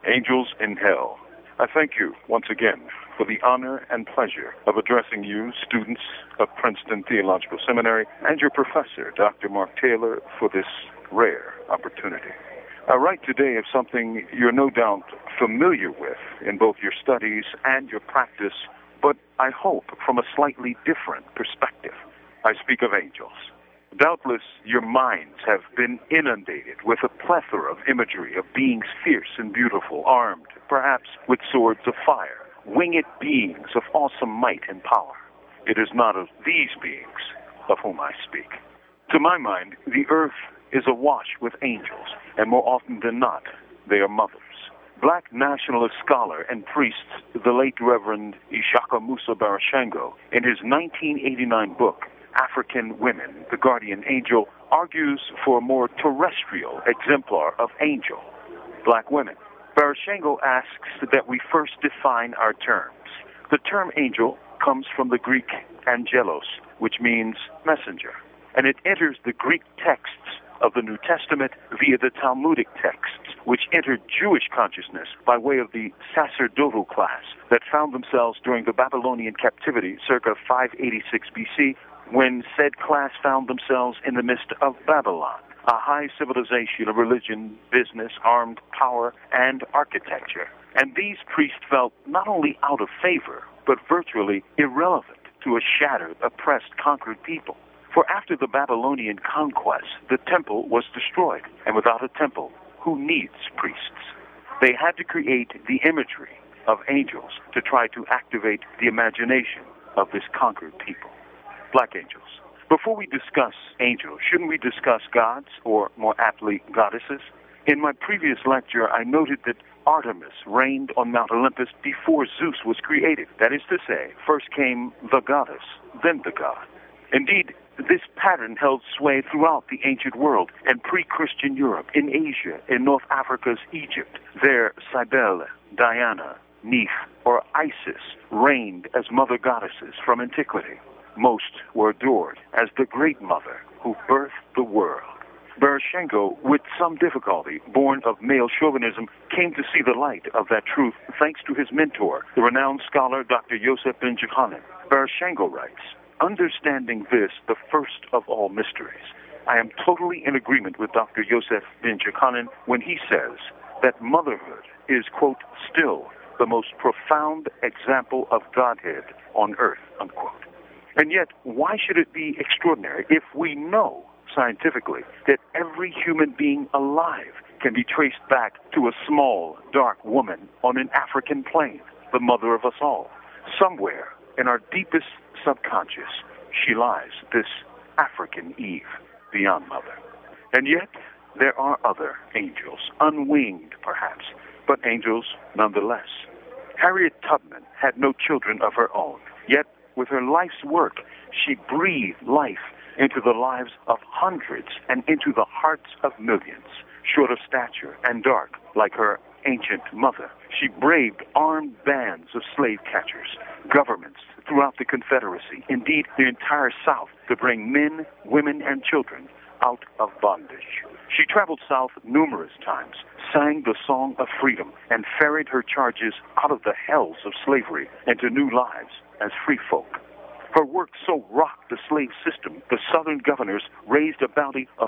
Angels in Hell. I thank you once again for the honor and pleasure of addressing you, students of Princeton Theological Seminary, and your professor, Dr. Mark Taylor, for this rare opportunity. I write today of something you're no doubt familiar with in both your studies and your practice, but I hope from a slightly different perspective. I speak of angels. Doubtless your minds have been inundated with a plethora of imagery of beings fierce and beautiful, armed, perhaps with swords of fire, winged beings of awesome might and power. It is not of these beings of whom I speak. To my mind, the earth is awash with angels, and more often than not, they are mothers. Black nationalist scholar and priest, the late Reverend Ishaka Musa Barashango, in his 1989 book, African Women, the Guardian Angel, argues for a more terrestrial exemplar of angel, black women. Barashango asks that we first define our terms. The term angel comes from the Greek angelos, which means messenger, and it enters the Greek texts of the New Testament via the Talmudic texts, which entered Jewish consciousness by way of the sacerdotal class that found themselves during the Babylonian captivity circa 586 BC, when said class found themselves in the midst of Babylon, a high civilization of religion, business, armed power, and architecture. And these priests felt not only out of favor, but virtually irrelevant to a shattered, oppressed, conquered people. For after the Babylonian conquest, the temple was destroyed, and without a temple, who needs priests? They had to create the imagery of angels to try to activate the imagination of this conquered people. Black angels. Before we discuss angels, shouldn't we discuss gods, or more aptly, goddesses? In my previous lecture, I noted that Artemis reigned on Mount Olympus before Zeus was created. That is to say, first came the goddess, then the god. Indeed, this pattern held sway throughout the ancient world and pre-Christian Europe, in Asia, in North Africa's Egypt. There, Cybele, Diana, Neith, or Isis reigned as mother goddesses from antiquity. Most were adored as the Great Mother who birthed the world. Barashango, with some difficulty, born of male chauvinism, came to see the light of that truth thanks to his mentor, the renowned scholar Dr. Yosef ben Jochannan. Barashango writes, "Understanding this, the first of all mysteries, I am totally in agreement with Dr. Yosef ben Jochannan when he says that motherhood is, quote, still the most profound example of Godhead on earth, unquote. And yet, why should it be extraordinary if we know scientifically that every human being alive can be traced back to a small, dark woman on an African plain, the mother of us all? Somewhere in our deepest subconscious, she lies, this African Eve, beyond mother. And yet, there are other angels, unwinged perhaps, but angels nonetheless. Harriet Tubman had no children of her own, yet with her life's work, she breathed life into the lives of hundreds and into the hearts of millions. Short of stature and dark, like her ancient mother, she braved armed bands of slave catchers, governments throughout the Confederacy, indeed the entire South, to bring men, women, and children out of bondage. She traveled south numerous times, sang the song of freedom, and ferried her charges out of the hells of slavery into new lives as free folk. Her work so rocked the slave system, the Southern governors raised a bounty of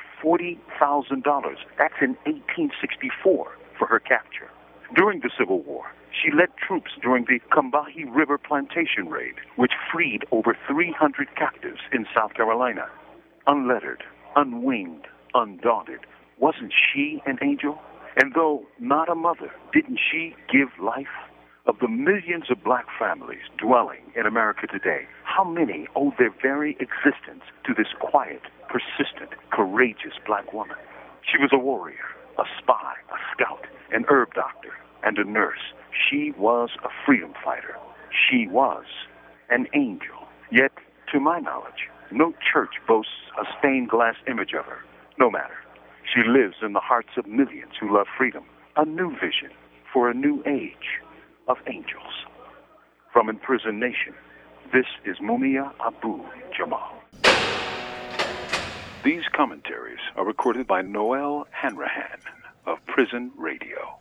$40,000. That's in 1864 for her capture. During the Civil War, she led troops during the Combahee River Plantation Raid, which freed over 300 captives in South Carolina. Unlettered, unwinged, undaunted, wasn't she an angel? And though not a mother, didn't she give life? Of the millions of black families dwelling in America today, how many owe their very existence to this quiet, persistent, courageous black woman? She was a warrior, a spy, a scout, an herb doctor, and a nurse. She was a freedom fighter. She was an angel. Yet, to my knowledge, no church boasts a stained glass image of her. No matter. She lives in the hearts of millions who love freedom. A new vision for a new age of angels. From Imprisoned Nation, this is Mumia Abu Jamal. These commentaries are recorded by Noel Hanrahan of Prison Radio.